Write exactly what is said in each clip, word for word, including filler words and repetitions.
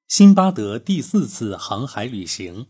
辛巴德第四次航海旅行。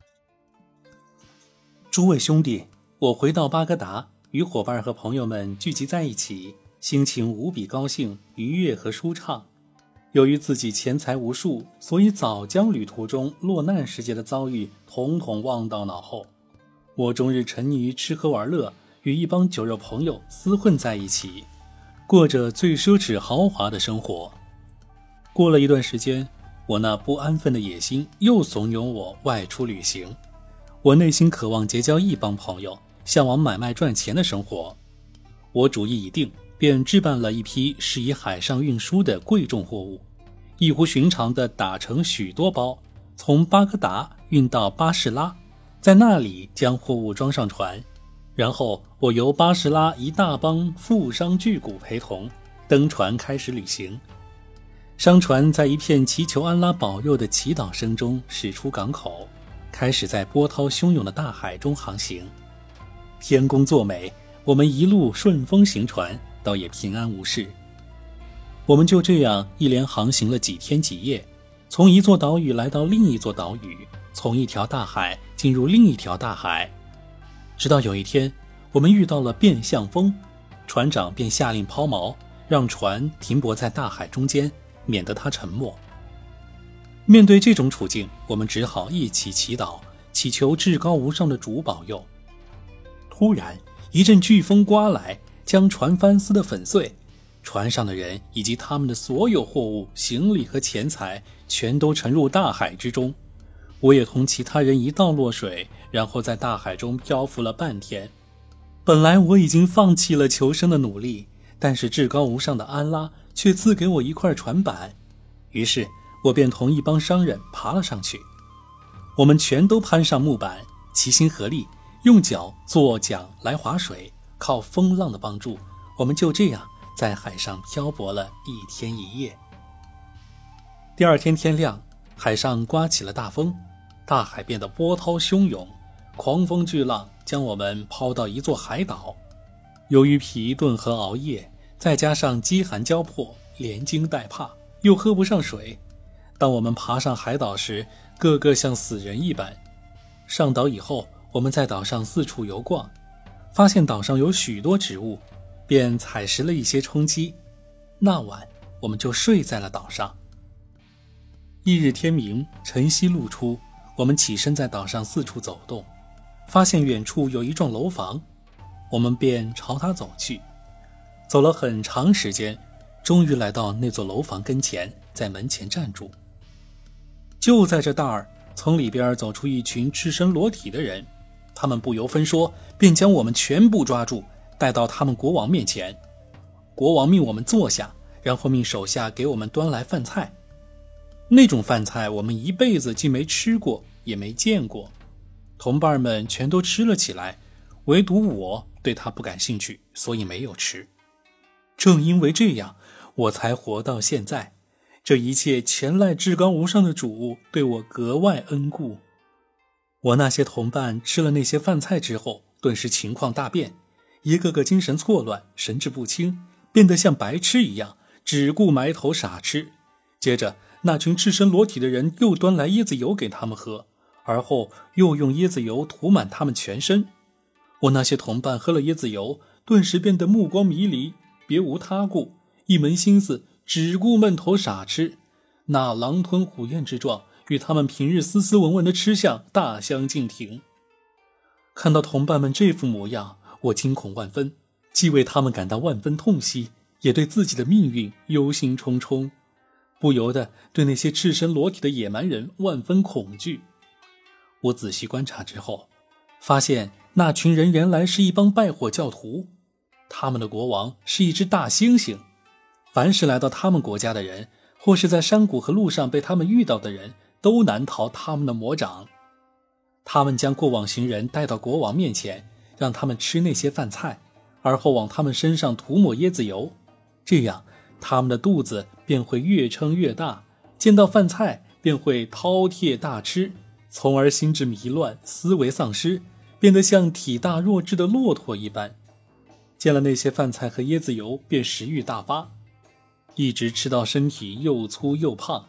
诸位兄弟，我回到巴格达，与伙伴和朋友们聚集在一起，心情无比高兴、愉悦和舒畅。由于自己钱财无数，所以早将旅途中落难时节的遭遇统统忘到脑后。我终日沉溺于吃喝玩乐，与一帮酒肉朋友厮混在一起，过着最奢侈豪华的生活。过了一段时间，我那不安分的野心又怂恿我外出旅行。我内心渴望结交一帮朋友，向往买卖赚钱的生活。我主意已定，便置办了一批适宜海上运输的贵重货物，异乎寻常地打成许多包，从巴格达运到巴士拉，在那里将货物装上船。然后我由巴士拉一大帮富商巨贾陪同登船开始旅行。商船在一片祈求安拉保佑的祈祷声中驶出港口，开始在波涛汹涌的大海中航行。天公作美，我们一路顺风行船，倒也平安无事。我们就这样一连航行了几天几夜，从一座岛屿来到另一座岛屿，从一条大海进入另一条大海。直到有一天，我们遇到了变向风，船长便下令抛锚，让船停泊在大海中间，免得它沉没。面对这种处境，我们只好一起祈祷，祈求至高无上的主保佑。突然一阵飓风刮来，将船帆撕得粉碎，船上的人以及他们的所有货物、行李和钱财全都沉入大海之中。我也同其他人一道落水，然后在大海中漂浮了半天。本来我已经放弃了求生的努力，但是至高无上的安拉却赐给我一块船板，于是我便同一帮商人爬了上去。我们全都攀上木板，齐心合力，用脚做桨来划水，靠风浪的帮助，我们就这样在海上漂泊了一天一夜。第二天天亮，海上刮起了大风，大海变得波涛汹涌，狂风巨浪将我们抛到一座海岛。由于疲顿和熬夜，再加上饥寒交迫，连惊带怕，又喝不上水。当我们爬上海岛时，个个像死人一般。上岛以后，我们在岛上四处游逛，发现岛上有许多植物，便采食了一些充饥。那晚我们就睡在了岛上。翌日天明，晨曦露出，我们起身在岛上四处走动，发现远处有一幢楼房，我们便朝它走去。走了很长时间，终于来到那座楼房跟前，在门前站住。就在这当儿，从里边走出一群赤身裸体的人，他们不由分说，便将我们全部抓住，带到他们国王面前。国王命我们坐下，然后命手下给我们端来饭菜。那种饭菜我们一辈子既没吃过，也没见过。同伴们全都吃了起来，唯独我对他不感兴趣，所以没有吃。正因为这样，我才活到现在。这一切全赖至高无上的主对我格外恩顾。我那些同伴吃了那些饭菜之后，顿时情况大变，一个个精神错乱，神志不清，变得像白痴一样，只顾埋头傻吃。接着那群赤身裸体的人又端来椰子油给他们喝，而后又用椰子油涂满他们全身。我那些同伴喝了椰子油，顿时变得目光迷离，别无他顾，一门心思只顾闷头傻吃，那狼吞虎咽之状与他们平日斯斯文文的吃相大相径庭。看到同伴们这副模样，我惊恐万分，既为他们感到万分痛惜，也对自己的命运忧心忡忡，不由得对那些赤身裸体的野蛮人万分恐惧。我仔细观察之后，发现那群人原来是一帮拜火教徒，他们的国王是一只大猩猩。凡是来到他们国家的人，或是在山谷和路上被他们遇到的人，都难逃他们的魔掌。他们将过往行人带到国王面前，让他们吃那些饭菜，而后往他们身上涂抹椰子油，这样他们的肚子便会越撑越大，见到饭菜便会饕餮大吃，从而心智迷乱，思维丧失，变得像体大弱智的骆驼一般。见了那些饭菜和椰子油，便食欲大发，一直吃到身体又粗又胖，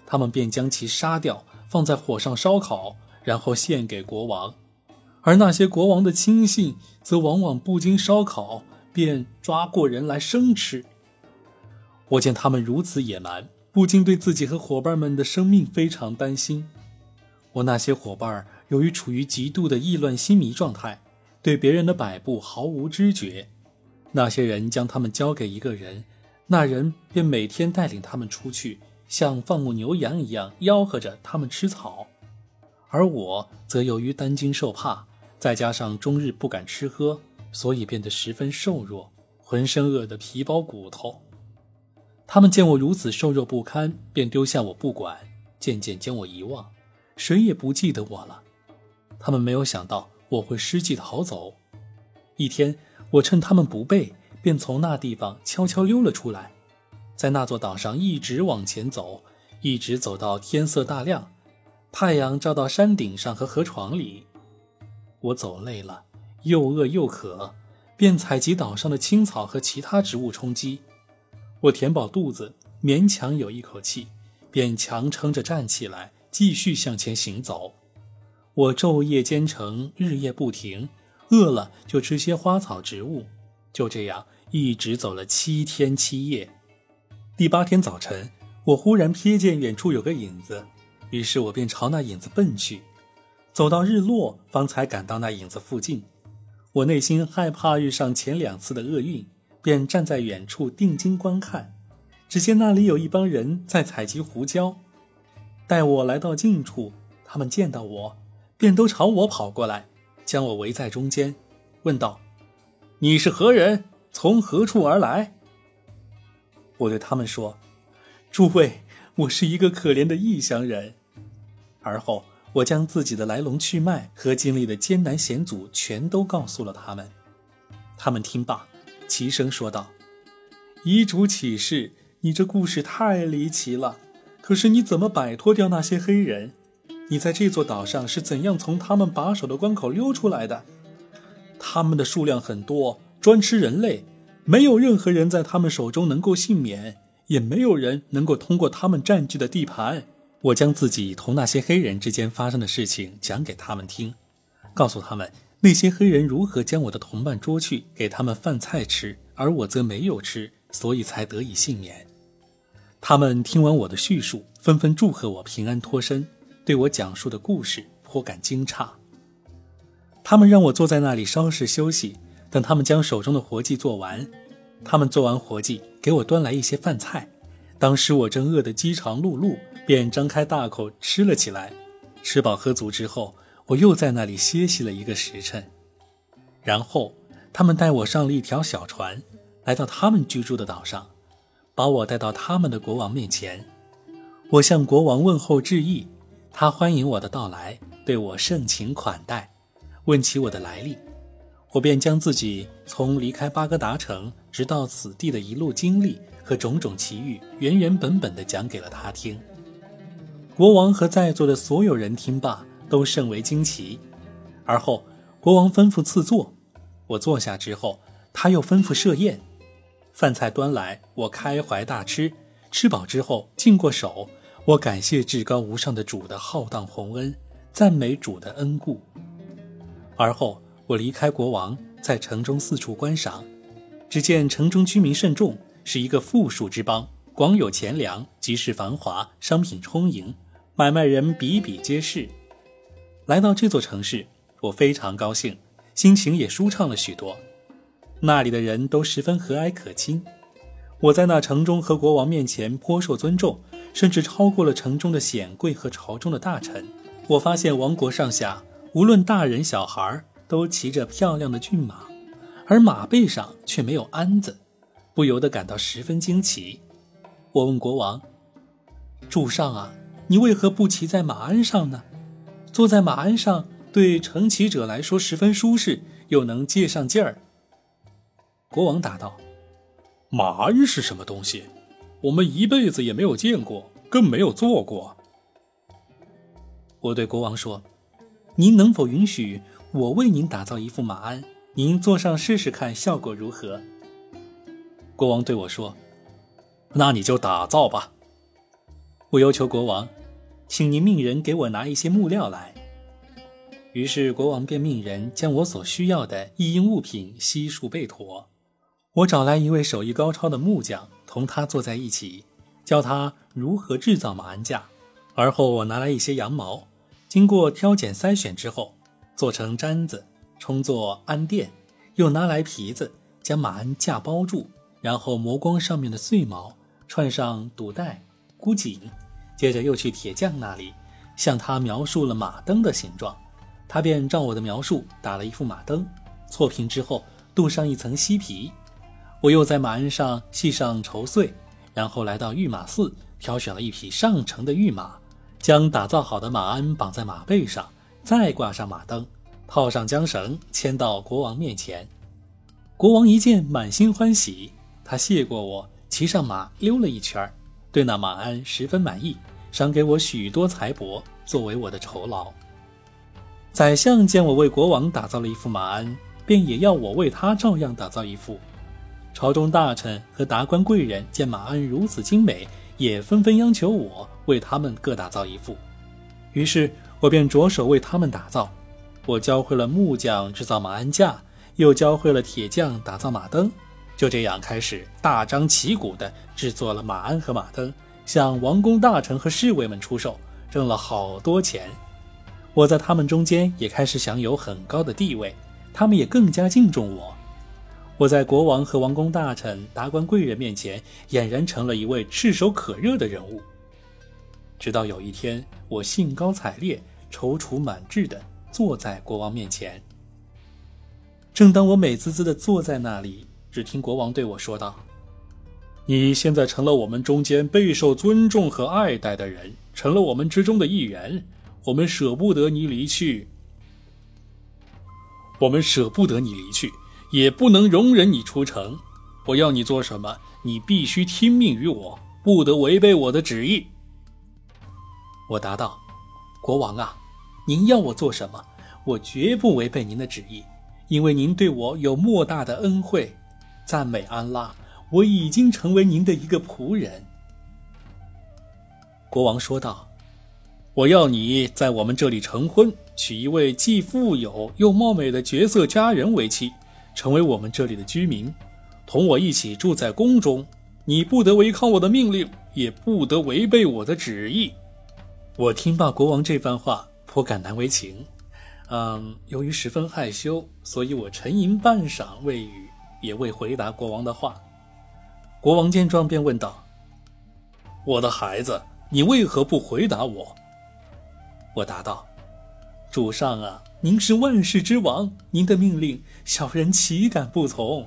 他们便将其杀掉，放在火上烧烤，然后献给国王。而那些国王的亲信则往往不经烧烤便抓过人来生吃。我见他们如此野蛮，不禁对自己和伙伴们的生命非常担心。我那些伙伴由于处于极度的意乱心迷状态，对别人的摆布毫无知觉。那些人将他们交给一个人，那人便每天带领他们出去，像放牧牛羊一样吆喝着他们吃草。而我则由于担惊受怕，再加上终日不敢吃喝，所以变得十分瘦弱，浑身饿得皮包骨头。他们见我如此瘦弱不堪，便丢下我不管，渐渐将我遗忘，谁也不记得我了。他们没有想到我会失计逃走。一天，我趁他们不备，便从那地方悄悄溜了出来，在那座岛上一直往前走，一直走到天色大亮，太阳照到山顶上和河床里。我走累了，又饿又渴，便采集岛上的青草和其他植物充饥。我填饱肚子，勉强有一口气，便强撑着站起来，继续向前行走。我昼夜兼程，日夜不停，饿了就吃些花草植物，就这样一直走了七天七夜。第八天早晨，我忽然瞥见远处有个影子，于是我便朝那影子奔去，走到日落方才赶到那影子附近。我内心害怕遇上前两次的厄运，便站在远处定睛观看，只见那里有一帮人在采集胡椒。待我来到近处，他们见到我，便都朝我跑过来，将我围在中间，问道：你是何人？从何处而来？我对他们说：诸位，我是一个可怜的异乡人。而后我将自己的来龙去脉和经历的艰难险阻全都告诉了他们。他们听罢，齐声说道：遗主启示，你这故事太离奇了，可是你怎么摆脱掉那些黑人？你在这座岛上是怎样从他们把守的关口溜出来的？他们的数量很多，专吃人类，没有任何人在他们手中能够幸免，也没有人能够通过他们占据的地盘。我将自己同那些黑人之间发生的事情讲给他们听，告诉他们那些黑人如何将我的同伴捉去，给他们饭菜吃，而我则没有吃，所以才得以幸免。他们听完我的叙述，纷纷祝贺我平安脱身，对我讲述的故事颇感惊诧。他们让我坐在那里稍事休息，等他们将手中的活计做完。他们做完活计，给我端来一些饭菜。当时我正饿得饥肠辘辘，便张开大口吃了起来。吃饱喝足之后，我又在那里歇息了一个时辰。然后他们带我上了一条小船，来到他们居住的岛上，把我带到他们的国王面前。我向国王问候致意，他欢迎我的到来，对我盛情款待，问起我的来历。我便将自己从离开巴格达城直到此地的一路经历和种种奇遇原原本本地讲给了他听。国王和在座的所有人听罢都甚为惊奇。而后国王吩咐赐座，我坐下之后，他又吩咐设宴。饭菜端来，我开怀大吃，吃饱之后净过手，我感谢至高无上的主的浩荡宏恩，赞美主的恩顾。而后我离开国王，在城中四处观赏，只见城中居民甚众，是一个富庶之邦，广有钱粮，集市繁华，商品充盈，买卖人比比皆是。来到这座城市，我非常高兴，心情也舒畅了许多。那里的人都十分和蔼可亲，我在那城中和国王面前颇受尊重，甚至超过了城中的显贵和朝中的大臣。我发现王国上下，无论大人小孩，都骑着漂亮的骏马，而马背上却没有鞍子，不由得感到十分惊奇。我问国王：主上啊，你为何不骑在马鞍上呢？坐在马鞍上对乘骑者来说十分舒适，又能借上劲儿。国王答道：马鞍是什么东西？我们一辈子也没有见过，更没有坐过。我对国王说：您能否允许我为您打造一副马鞍，您坐上试试看效果如何？国王对我说：那你就打造吧。 我要求国王，请您命人给我拿一些木料来。于是国王便命人将我所需要的一应物品悉数备妥。我找来一位手艺高超的木匠，同他坐在一起，教他如何制造马鞍架。而后我拿来一些羊毛，经过挑拣筛选之后，做成毡子，充作鞍垫，又拿来皮子，将马鞍架包住，然后磨光上面的碎毛，串上堵带、箍紧，接着又去铁匠那里，向他描述了马灯的形状。他便照我的描述打了一副马灯，错平之后镀上一层锡皮。我又在马鞍上系上绸穗，然后来到御马寺，挑选了一匹上乘的御马，将打造好的马鞍绑在马背上，再挂上马灯，套上缰绳，牵到国王面前。国王一见，满心欢喜，他谢过我，骑上马溜了一圈，对那马鞍十分满意，赏给我许多财帛作为我的酬劳。宰相见我为国王打造了一副马鞍，便也要我为他照样打造一副。朝中大臣和达官贵人见马鞍如此精美，也纷纷央求我为他们各打造一副。于是我便着手为他们打造。我教会了木匠制造马鞍架，又教会了铁匠打造马灯，就这样开始大张旗鼓地制作了马鞍和马灯，向王公大臣和侍卫们出售，挣了好多钱。我在他们中间也开始享有很高的地位，他们也更加敬重我。我在国王和王公大臣、达官贵人面前俨然成了一位炙手可热的人物。直到有一天，我兴高采烈、踌躇满志地坐在国王面前。正当我美滋滋地坐在那里，只听国王对我说道：你现在成了我们中间备受尊重和爱戴的人，成了我们之中的一员，我们舍不得你离去。我们舍不得你离去，也不能容忍你出城。我要你做什么，你必须听命于我，不得违背我的旨意。我答道：国王啊，您要我做什么，我绝不违背您的旨意，因为您对我有莫大的恩惠。赞美安拉，我已经成为您的一个仆人。国王说道：我要你在我们这里成婚，娶一位既富有又貌美的绝色佳人为妻，成为我们这里的居民，同我一起住在宫中。你不得违抗我的命令，也不得违背我的旨意。我听罢国王这番话，颇感难为情。嗯，由于十分害羞，所以我沉吟半晌未语，也未回答国王的话。国王见状便问道：我的孩子，你为何不回答我？我答道：主上啊，您是万世之王，您的命令小人岂敢不从。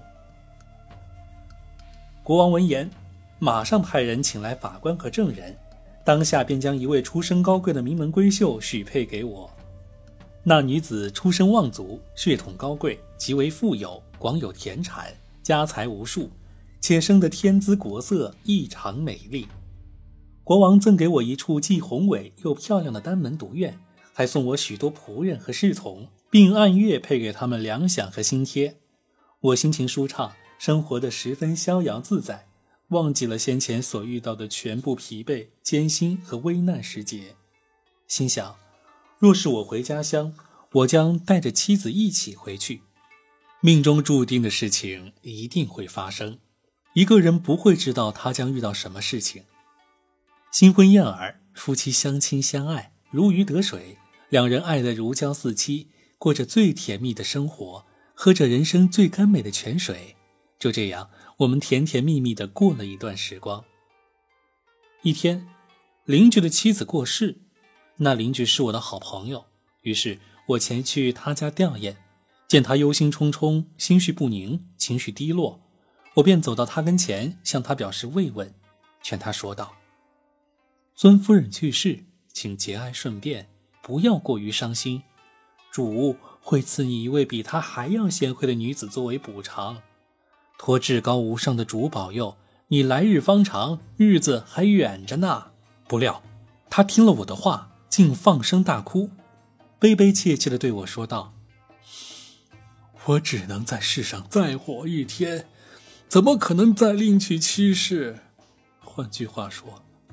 国王闻言，马上派人请来法官和证人，当下便将一位出身高贵的名门闺秀许配给我。那女子出身望族，血统高贵，极为富有，广有田产，家财无数，且生得天姿国色，异常美丽。国王赠给我一处既宏伟又漂亮的单门独院，还送我许多仆人和侍从，并按月配给他们粮饷和薪贴。我心情舒畅，生活得十分逍遥自在，忘记了先前所遇到的全部疲惫、艰辛和危难时节。心想，若是我回家乡，我将带着妻子一起回去。命中注定的事情一定会发生，一个人不会知道他将遇到什么事情。新婚燕尔，夫妻相亲相爱，如鱼得水，两人爱得如胶似漆，过着最甜蜜的生活，喝着人生最甘美的泉水。就这样，我们甜甜蜜蜜地过了一段时光。一天，邻居的妻子过世，那邻居是我的好朋友，于是我前去他家吊唁，见他忧心忡忡，心绪不宁，情绪低落，我便走到他跟前，向他表示慰问，劝他说道：尊夫人去世，请节哀顺变，不要过于伤心，主会赐你一位比她还要贤惠的女子作为补偿。托至高无上的主保佑，你来日方长，日子还远着呢。不料他听了我的话，竟放声大哭，悲悲切切地对我说道：我只能在世上再活一天，怎么可能再另娶妻室？换句话说，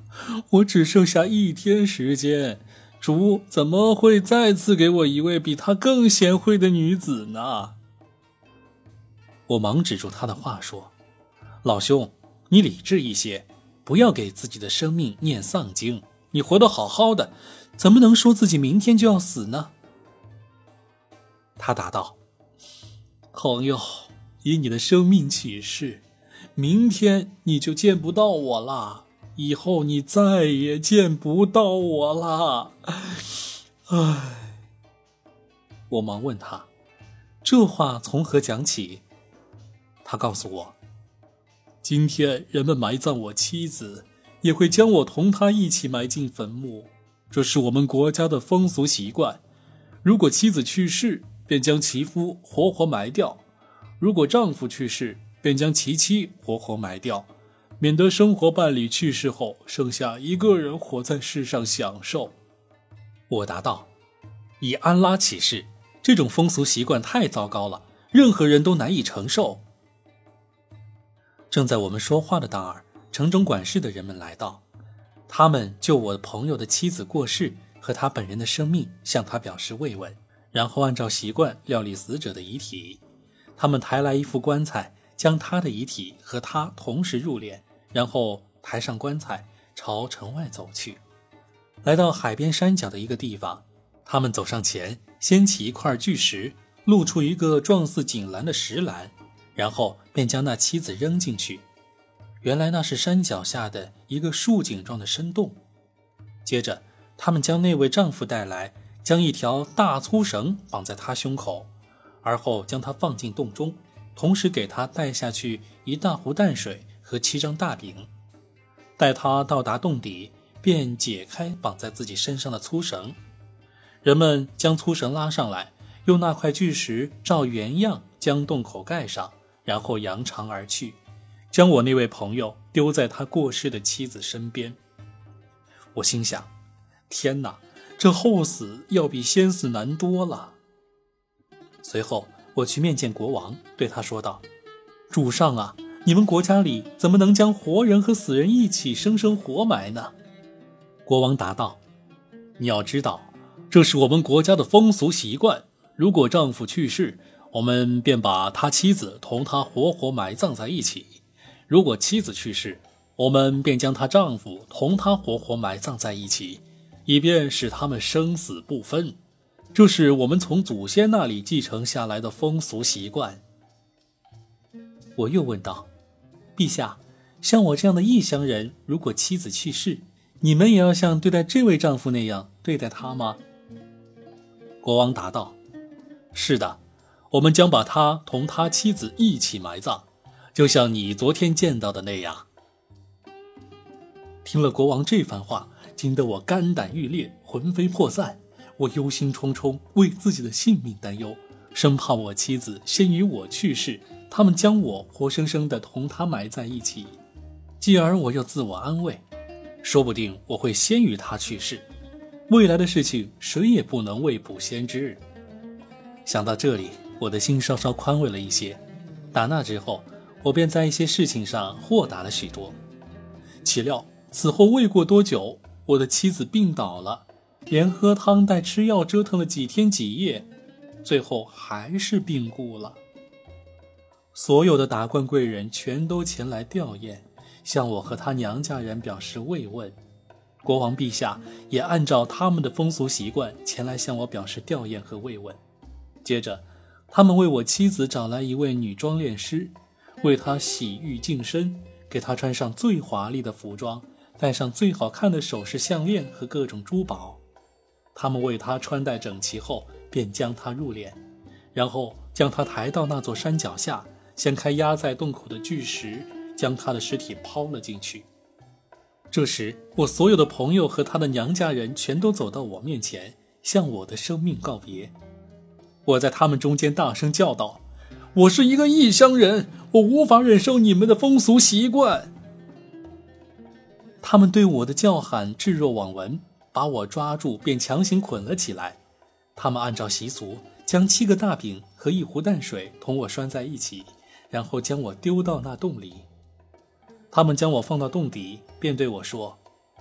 我只剩下一天时间，主怎么会再次给我一位比她更贤惠的女子呢？”我忙止住他的话说：“老兄，你理智一些，不要给自己的生命念丧经。你活得好好的，怎么能说自己明天就要死呢？”他答道：“朋友，以你的生命起誓，明天你就见不到我了，以后你再也见不到我了。”唉，我忙问他，这话从何讲起？他告诉我，今天人们埋葬我妻子，也会将我同她一起埋进坟墓，这是我们国家的风俗习惯。如果妻子去世，便将其夫活活埋掉；如果丈夫去世，便将其妻活活埋掉，免得生活伴侣去世后剩下一个人活在世上享受。我答道：“以安拉起誓，这种风俗习惯太糟糕了，任何人都难以承受。”正在我们说话的当儿，城中管事的人们来到，他们就我朋友的妻子过世和他本人的生命向他表示慰问，然后按照习惯料理死者的遗体。他们抬来一副棺材，将他的遗体和他同时入殓，然后抬上棺材朝城外走去。来到海边山脚的一个地方，他们走上前，掀起一块巨石，露出一个状似井栏的石栏，然后便将那妻子扔进去。原来那是山脚下的一个竖井状的深洞。接着他们将那位丈夫带来，将一条大粗绳绑在他胸口，而后将他放进洞中，同时给他带下去一大壶淡水和七张大饼。待他到达洞底，便解开绑在自己身上的粗绳。人们将粗绳拉上来，用那块巨石照原样将洞口盖上，然后扬长而去，将我那位朋友丢在他过世的妻子身边。我心想，天哪，这后死要比先死难多了。随后我去面见国王，对他说道：“主上啊，你们国家里怎么能将活人和死人一起生生活埋呢？”国王答道：“你要知道，这是我们国家的风俗习惯。如果丈夫去世，我们便把他妻子同他活活埋葬在一起；如果妻子去世，我们便将她丈夫同她活活埋葬在一起，以便使他们生死不分。这是我们从祖先那里继承下来的风俗习惯。”我又问道：“陛下，像我这样的异乡人，如果妻子去世，你们也要像对待这位丈夫那样对待他吗？”国王答道：“是的，我们将把他同他妻子一起埋葬，就像你昨天见到的那样。”听了国王这番话，惊得我肝胆欲裂，魂飞魄散。我忧心忡忡，为自己的性命担忧，生怕我妻子先于我去世，他们将我活生生地同她埋在一起。继而我又自我安慰，说不定我会先于她去世，未来的事情谁也不能未卜先知。想到这里，我的心稍稍宽慰了一些。打那之后，我便在一些事情上豁达了许多。岂料此后未过多久，我的妻子病倒了，连喝汤带吃药折腾了几天几夜，最后还是病故了。所有的达官贵人全都前来吊唁，向我和他娘家人表示慰问。国王陛下也按照他们的风俗习惯前来向我表示吊唁和慰问。接着他们为我妻子找来一位女装殓师，为她洗浴净身，给她穿上最华丽的服装，戴上最好看的首饰项链和各种珠宝。他们为她穿戴整齐后，便将她入殓，然后将她抬到那座山脚下，掀开压在洞口的巨石，将她的尸体抛了进去。这时我所有的朋友和她的娘家人全都走到我面前，向我的生命告别。我在他们中间大声叫道：“我是一个异乡人，我无法忍受你们的风俗习惯。”他们对我的叫喊置若罔闻，把我抓住便强行捆了起来。他们按照习俗将七个大饼和一壶淡水同我拴在一起，然后将我丢到那洞里。他们将我放到洞底，便对我说：“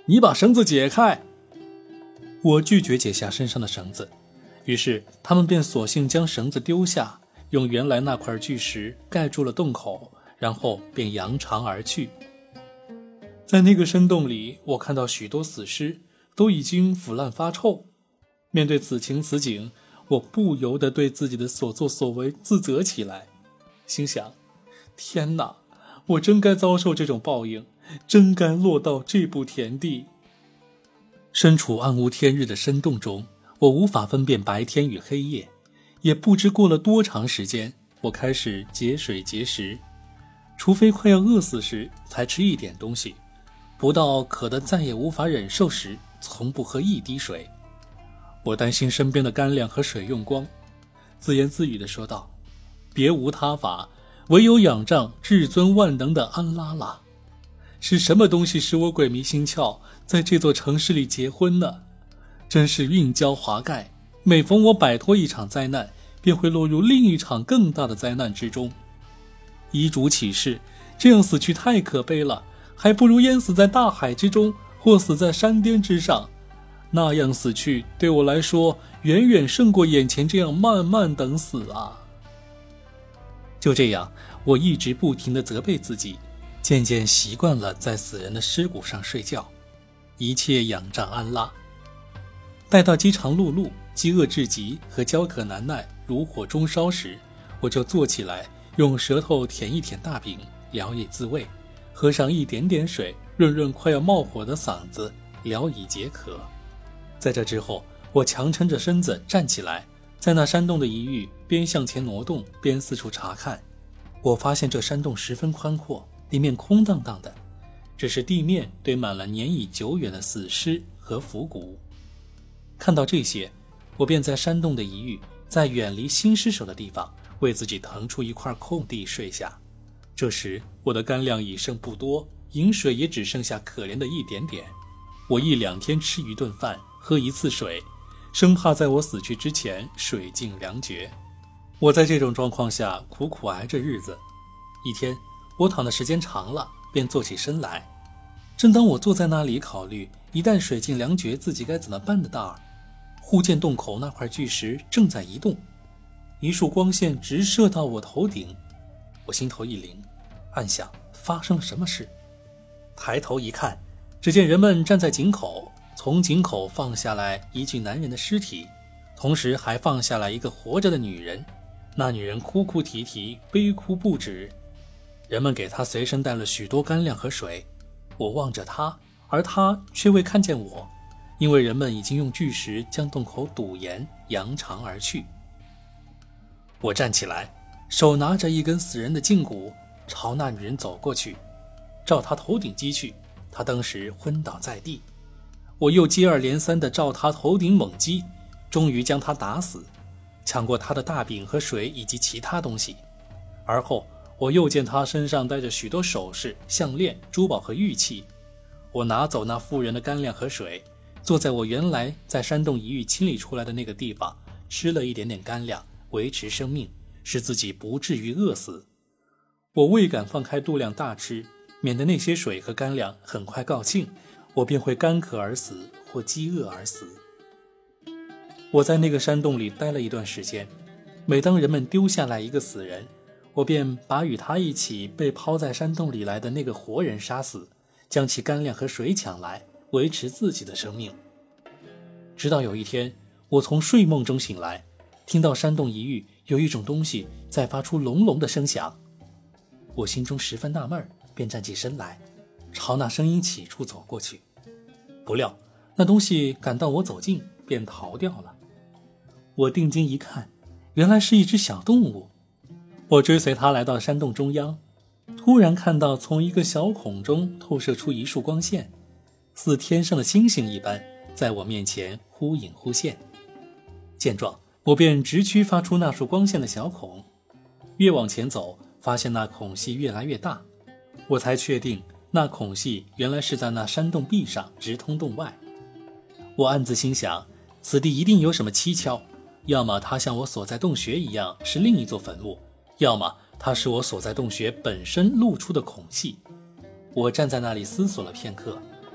你把绳子解开！”我拒绝解下身上的绳子，于是他们便索性将绳子丢下，用原来那块巨石盖住了洞口，然后便扬长而去。在那个山洞里，我看到许多死尸，都已经腐烂发臭。面对此情此景，我不由得对自己的所作所为自责起来，心想：天哪，我真该遭受这种报应，真该落到这步田地。身处暗无天日的深洞中，我无法分辨白天与黑夜，也不知过了多长时间，我开始节水节食，除非快要饿死时才吃一点东西，不到渴得再也无法忍受时，从不喝一滴水。我担心身边的干粮和水用光，自言自语地说道：别无他法，唯有仰仗至尊万能的安拉了。是什么东西使我鬼迷心窍，在这座城市里结婚呢？真是运交华盖，每逢我摆脱一场灾难，便会落入另一场更大的灾难之中。遗嘱启示，这样死去太可悲了，还不如淹死在大海之中，或死在山巅之上。那样死去对我来说，远远胜过眼前这样慢慢等死啊。就这样，我一直不停地责备自己，渐渐习惯了在死人的尸骨上睡觉，一切仰仗安拉。待到饥肠辘辘、饥饿至极和焦渴难耐如火中烧时，我就坐起来，用舌头舔一舔大饼，聊以自慰，喝上一点点水，润润快要冒火的嗓子，聊以解渴。在这之后，我强撑着身子站起来，在那山洞的一隅边向前挪动，边四处查看。我发现这山洞十分宽阔，里面空荡荡的，只是地面堆满了年已久远的死尸和腐骨。看到这些，我便在山洞的一隅，在远离新尸首的地方，为自己腾出一块空地睡下。这时我的干粮已剩不多，饮水也只剩下可怜的一点点。我一两天吃一顿饭，喝一次水，生怕在我死去之前水尽粮绝。我在这种状况下苦苦挨着日子。一天，我躺的时间长了，便坐起身来。正当我坐在那里考虑一旦水尽粮绝自己该怎么办的当儿，忽见洞口那块巨石正在移动，一束光线直射到我头顶。我心头一凌，暗想发生了什么事。抬头一看，只见人们站在井口，从井口放下来一具男人的尸体，同时还放下来一个活着的女人。那女人哭哭啼啼，悲哭不止。人们给她随身带了许多干粮和水。我望着她，而她却未看见我，因为人们已经用巨石将洞口堵严，扬长而去。我站起来，手拿着一根死人的胫骨，朝那女人走过去，照她头顶击去。她当时昏倒在地。我又接二连三地照她头顶猛击，终于将她打死，抢过她的大饼和水以及其他东西。而后我又见她身上带着许多首饰、项链、珠宝和玉器。我拿走那妇人的干粮和水，坐在我原来在山洞一隅清理出来的那个地方，吃了一点点干粮，维持生命，使自己不至于饿死。我未敢放开肚量大吃，免得那些水和干粮很快告罄，我便会干渴而死，或饥饿而死。我在那个山洞里待了一段时间，每当人们丢下来一个死人，我便把与他一起被抛在山洞里来的那个活人杀死，将其干粮和水抢来，维持自己的生命。直到有一天，我从睡梦中醒来，听到山洞一隅有一种东西在发出隆隆的声响。我心中十分纳闷，便站起身来，朝那声音起处走过去。不料那东西赶到我走近，便逃掉了。我定睛一看，原来是一只小动物。我追随它来到山洞中央，突然看到从一个小孔中透射出一束光线，似天上的星星一般，在我面前忽隐忽现。见状，我便直驱发出那束光线的小孔。越往前走，发现那孔隙越来越大，我才确定那孔隙原来是在那山洞壁上直通洞外。我暗自心想，此地一定有什么蹊跷，要么它像我所在洞穴一样是另一座坟墓，要么它是我所在洞穴本身露出的孔隙。我站在那里思索了片刻，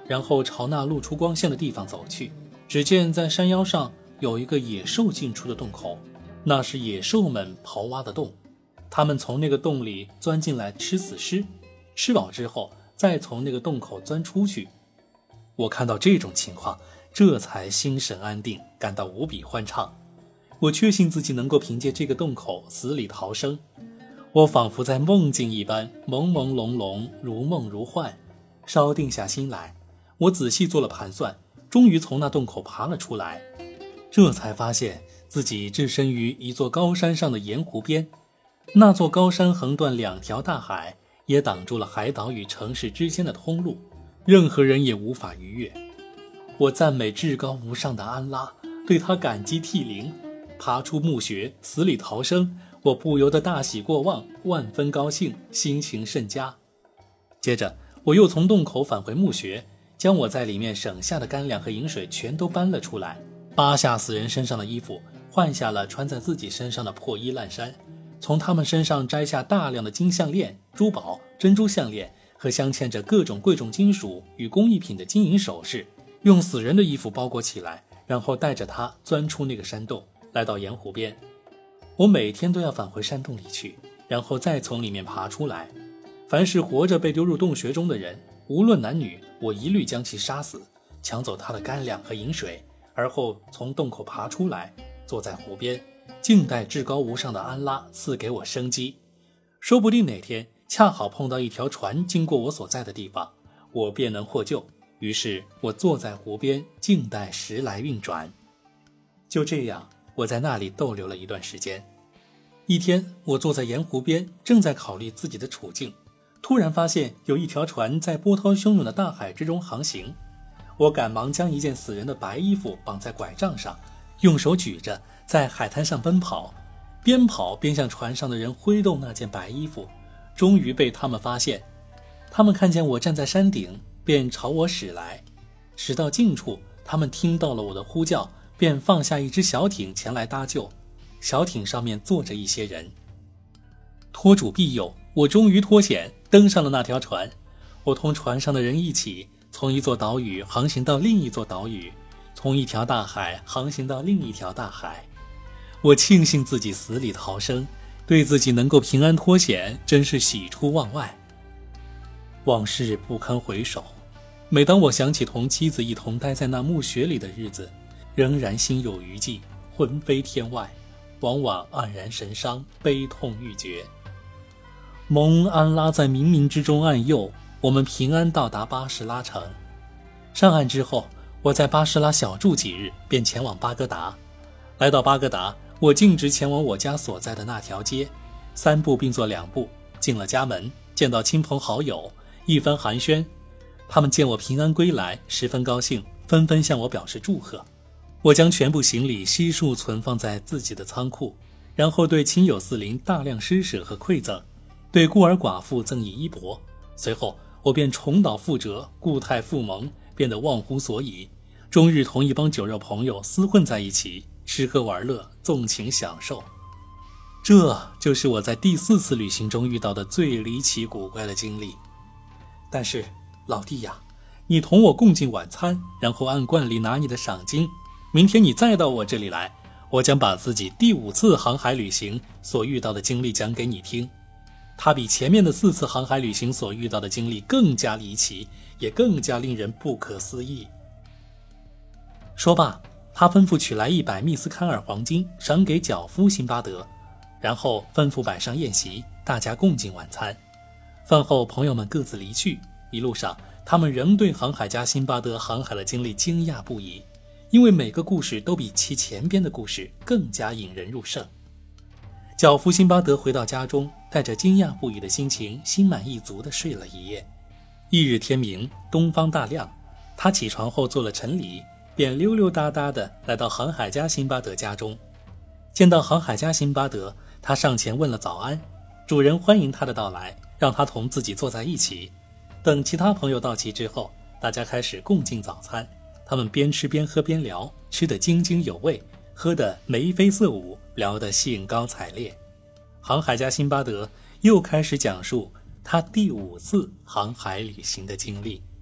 然后朝那露出光线的地方走去。只见在山腰上有一个野兽进出的洞口，那是野兽们刨挖的洞，它们从那个洞里钻进来吃死尸，吃饱之后再从那个洞口钻出去。我看到这种情况，这才心神安定，感到无比欢畅。我确信自己能够凭借这个洞口死里逃生。我仿佛在梦境一般，朦朦胧胧，如梦如幻。稍定下心来，我仔细做了盘算，终于从那洞口爬了出来。这才发现自己置身于一座高山上的盐湖边，那座高山横断两条大海，也挡住了海岛与城市之间的通路，任何人也无法逾越。我赞美至高无上的安拉，对他感激涕零。爬出墓穴，死里逃生，我不由得大喜过望，万分高兴，心情甚佳。接着我又从洞口返回墓穴，将我在里面省下的干粮和饮水全都搬了出来，扒下死人身上的衣服，换下了穿在自己身上的破衣烂衫，从他们身上摘下大量的金项链、珠宝、珍珠项链和镶嵌着各种贵重金属与工艺品的金银首饰，用死人的衣服包裹起来，然后带着它钻出那个山洞，来到盐湖边。我每天都要返回山洞里去，然后再从里面爬出来。凡是活着被丢入洞穴中的人，无论男女，我一律将其杀死，抢走他的干粮和饮水，而后从洞口爬出来，坐在湖边，静待至高无上的安拉赐给我生机。说不定哪天恰好碰到一条船经过我所在的地方，我便能获救。于是我坐在湖边，静待时来运转。就这样，我在那里逗留了一段时间。一天，我坐在盐湖边，正在考虑自己的处境，突然发现有一条船在波涛汹涌的大海之中航行。我赶忙将一件死人的白衣服绑在拐杖上，用手举着，在海滩上奔跑，边跑边向船上的人挥动那件白衣服，终于被他们发现。他们看见我站在山顶，便朝我驶来。驶到近处，他们听到了我的呼叫，便放下一只小艇前来搭救。小艇上面坐着一些人。托主庇佑，我终于脱险，登上了那条船。我同船上的人一起，从一座岛屿航行到另一座岛屿，从一条大海航行到另一条大海。我庆幸自己死里逃生，对自己能够平安脱险，真是喜出望外。往事不堪回首，每当我想起同妻子一同待在那墓穴里的日子，仍然心有余悸，魂飞天外，往往黯然神伤，悲痛欲绝。蒙安拉在冥冥之中暗佑，我们平安到达巴士拉城。上岸之后，我在巴士拉小住几日，便前往巴格达。来到巴格达，我径直前往我家所在的那条街，三步并作两步，进了家门，见到亲朋好友，一番寒暄。他们见我平安归来，十分高兴，纷纷向我表示祝贺。我将全部行李悉数存放在自己的仓库，然后对亲友四邻大量施舍和馈赠，对孤儿寡妇赠以衣帛。随后我便重蹈覆辙，故态复萌，变得忘乎所以，终日同一帮酒肉朋友厮混在一起，吃喝玩乐，纵情享受。这就是我在第四次旅行中遇到的最离奇古怪的经历。但是老弟呀，你同我共进晚餐，然后按惯例拿你的赏金，明天你再到我这里来，我将把自己第五次航海旅行所遇到的经历讲给你听。它比前面的四次航海旅行所遇到的经历更加离奇，也更加令人不可思议。说罢，他吩咐取来一百密斯坎尔黄金，赏给脚夫辛巴德，然后吩咐摆上宴席，大家共进晚餐。饭后，朋友们各自离去，一路上他们仍对航海家辛巴德航海的经历惊讶不已，因为每个故事都比其前边的故事更加引人入胜。脚夫辛巴德回到家中，带着惊讶不已的心情，心满意足地睡了一夜。翌日天明，东方大亮，他起床后做了晨礼，便溜溜达达地来到航海家辛巴德家中。见到航海家辛巴德，他上前问了早安，主人欢迎他的到来，让他同自己坐在一起。等其他朋友到齐之后，大家开始共进早餐。他们边吃边喝边聊，吃得津津有味，喝得眉飞色舞，聊得兴高采烈。航海家辛巴德又开始讲述他第五次航海旅行的经历。